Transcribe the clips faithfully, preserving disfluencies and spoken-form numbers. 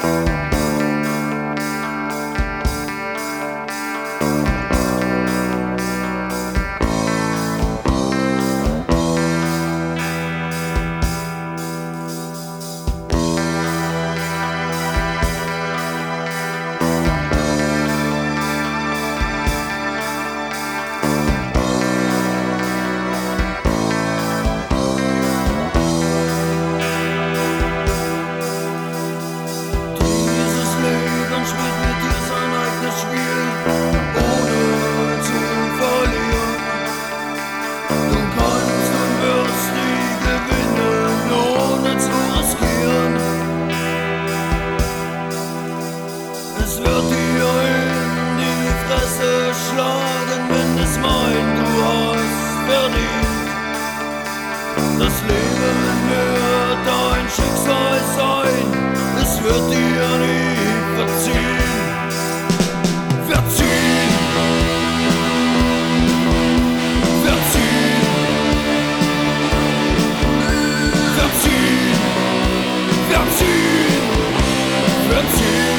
Das Leben wird dein Schicksal sein, es wird dir nie verziehen. Verziehen, verziehen, verziehen, verziehen, verziehen.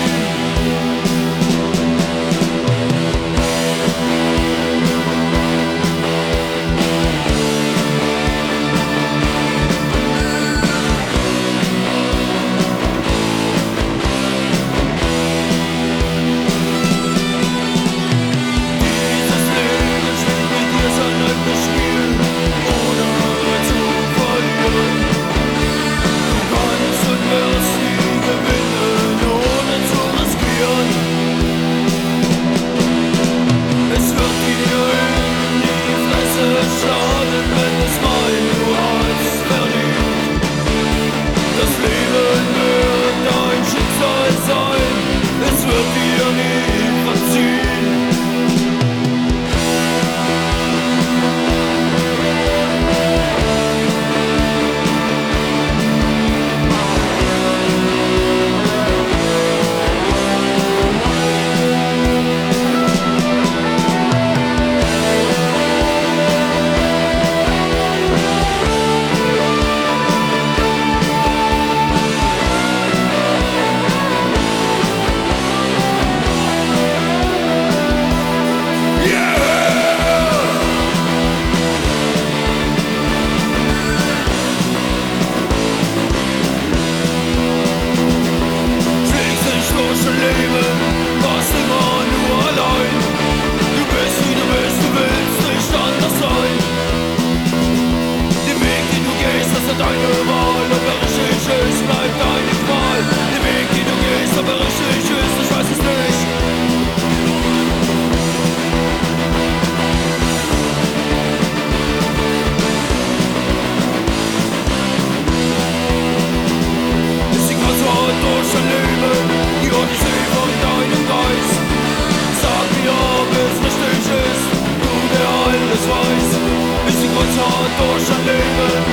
Deine Wahl, ob er richtig ist, bleibt deine Qual. Den Weg, den du gehst, ob er richtig ist, ich weiß es nicht. Ist die Krassheit durch dein Leben, die Odyssee von deinem Geist. Sag mir, ob es richtig ist, du der alles weiß. Ist die Krassheit durch dein Leben,